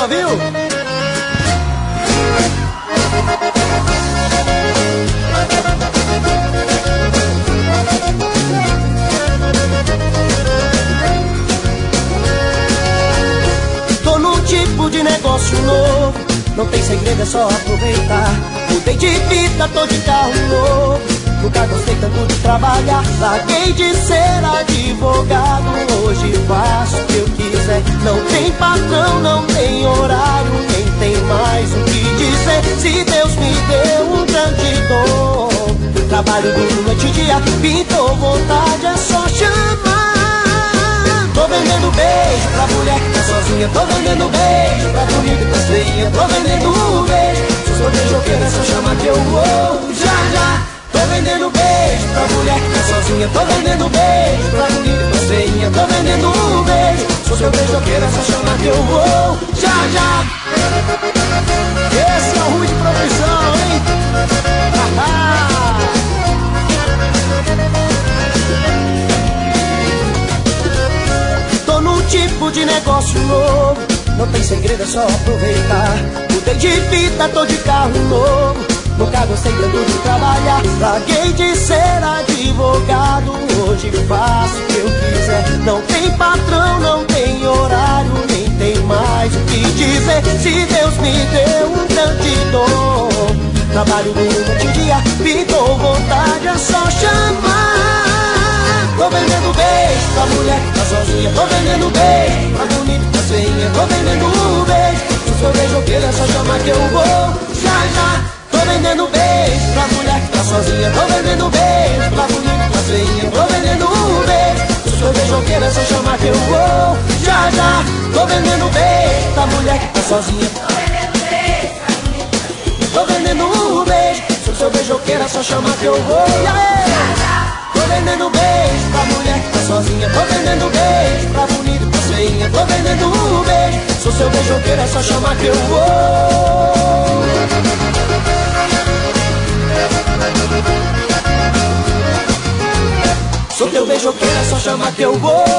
cima, viu? Tô num tipo de negócio novo, não tem segredo, é só aproveitar. Mudei de vida, tô de carro novo, nunca gostei tanto de trabalhar. Larguei de ser advogado, hoje faço o que eu quiser. Não tem patrão, não tem horário, nem tem mais o que dizer. Se Deus me deu um grande dom, trabalho duro noite e dia, pintou vontade, é só chamar. Tô vendendo beijo pra mulher que tá sozinha, tô vendendo beijo pra bonita e pra feia, tô vendendo beijo. Se eu beijoqueira é só chamar que eu vou já já. Tô vendendo beijo pra mulher que tá sozinha, tô vendendo beijo pra bonita e pra feia, tô vendendo beijo. Se eu beijoqueira é só chamar que eu vou já já. Esse é o Rui de Produção, hein? Tô num tipo de negócio novo, não tem segredo, é só aproveitar. Mudei de vida, tô de carro novo, nunca gostei tanto de trabalhar. Larguei de ser advogado, hoje faço o que eu quiser. Não tem patrão, não tem horário, nem tem mais o que dizer. Se Deus me deu um grande dom, trabalho duro noite e dia, pintou vontade, é só chamar. Tô vendendo beijo pra mulher que tá sozinha, tô vendendo beijo pra bonita e pra feia, tô vendendo beijo. Se eu beijoqueira é só chamar que eu vou já já. Tô vendendo beijo pra mulher que tá sozinha, tô vendendo beijo pra bonita e pra feia, tô vendendo beijo. Se eu beijoqueira é só chamar que eu vou já já. Tô vendendo beijo pra mulher que tá sozinha, tô vendendo beijo. Se eu beijoqueira é só chamar que eu vou já já. Tô vendendo beijo pra mulher que tá sozinha, tô vendendo beijo pra bonita e pra feia, tô vendendo beijo. Se o seu beijoqueiro é só chamar que eu vou. Sou teu beijoqueiro, é só chamar que eu vou.